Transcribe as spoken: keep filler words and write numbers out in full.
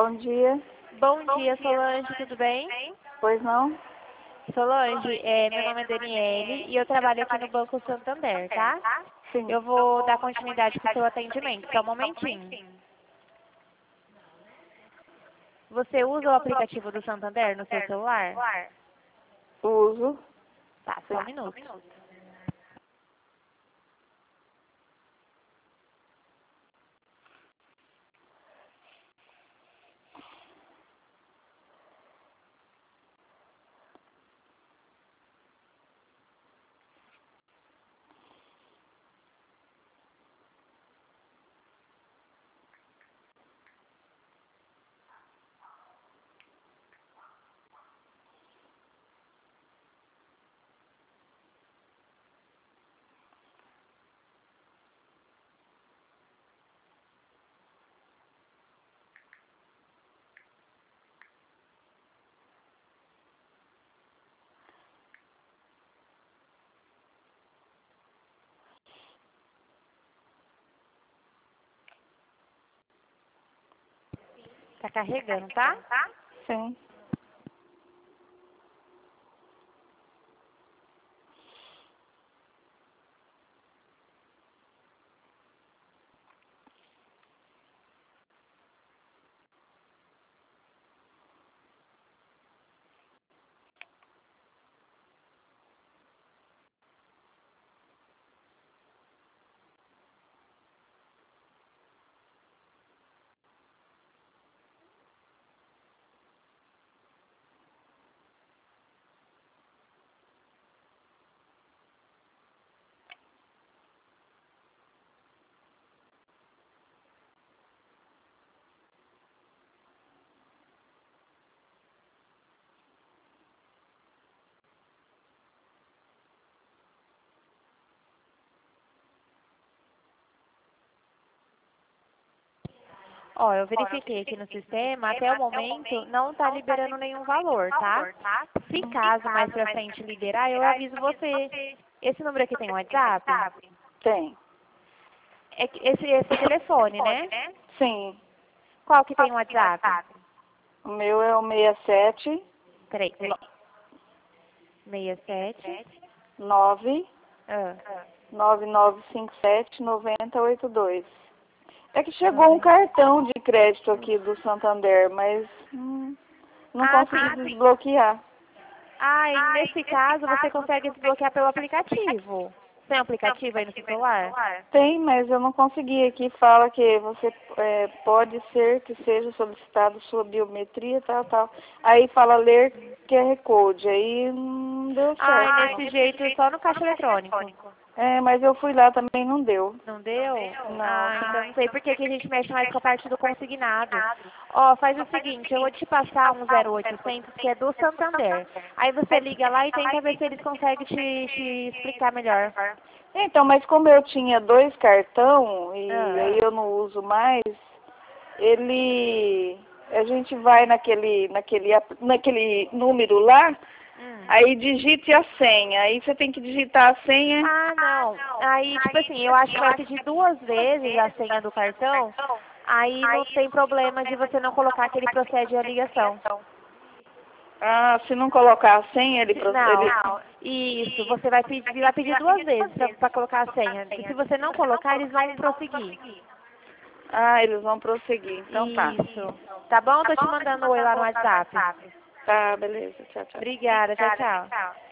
Bom dia. Bom dia, Solange, tudo bem? Pois não? Solange, é, meu nome é Daniele e eu trabalho aqui no Banco Santander, tá? Sim. Eu vou dar continuidade com o seu atendimento, só um momentinho. Você usa o aplicativo do Santander no seu celular? Uso. Tá, só um minuto. Tá carregando, tá? Sim. Ó, eu verifiquei aqui no sistema, até o momento não tá liberando nenhum valor, tá? Se caso mais pra frente liberar, eu aviso você. Esse número aqui tem um WhatsApp? Tem. É que- esse, esse é o telefone, né? Sim. Qual que tem o WhatsApp? O meu é o seis sete Peraí, peraí. seis sete. nove Ah, nove nove cinco sete nove zero oito dois. É que chegou um nove. cartão de crédito aqui do Santander, mas hum, não Ah, consegui sim. desbloquear. Ah, e nesse caso você consegue desbloquear pelo aplicativo. Tem um aplicativo aí no seu celular? Tem, mas eu não consegui. Aqui fala que você é, pode ser que seja solicitado sua biometria, tal, tal. Aí fala ler Q R Code, aí não deu Ah, e certo. nesse jeito só no caixa eletrônico. É, mas eu fui lá também, não deu. Não deu? Não. Ah, então não sei por que que a gente mexe mais com a parte do consignado. Ó, faz o seguinte, eu vou te passar um zero oitocentos que é do Santander. Aí você liga lá e tenta ver se eles conseguem te, te explicar melhor. Então, mas como eu tinha dois cartão e Ah, aí eu não uso mais, ele, a gente vai naquele, naquele, ap- naquele número lá, hum. aí digite a senha. Aí você tem que digitar a senha. Ah, não. Aí, tipo assim, eu acho que vai pedir duas vezes a senha do cartão. Aí não tem problema de você não colocar que ele procede a ligação. Ah, se não colocar a senha, ele, Se- pro- Não, ele... isso, você vai pedir, vai pedir duas vezes para colocar a senha. E se você não colocar, eles vão prosseguir. Ah, eles vão prosseguir. Então tá. Isso. Tá bom? Tô te mandando um oi lá no WhatsApp. Tá, beleza. Tchau, tchau. Obrigada, tchau, tchau.